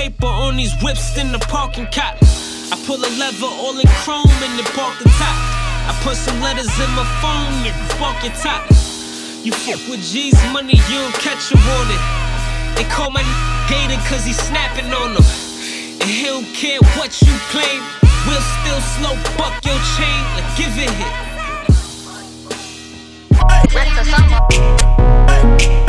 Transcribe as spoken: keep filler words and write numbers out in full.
paper on these whips in the parking lot. I pull a lever all in chrome and then park the top. I put some letters in my phone and spark your top. You fuck with G's money, you don't catch a warning. They call my hater cause he's snapping on them. And he don't care what you claim. We'll still slow buck your chain. Like give it hit. Let the summer.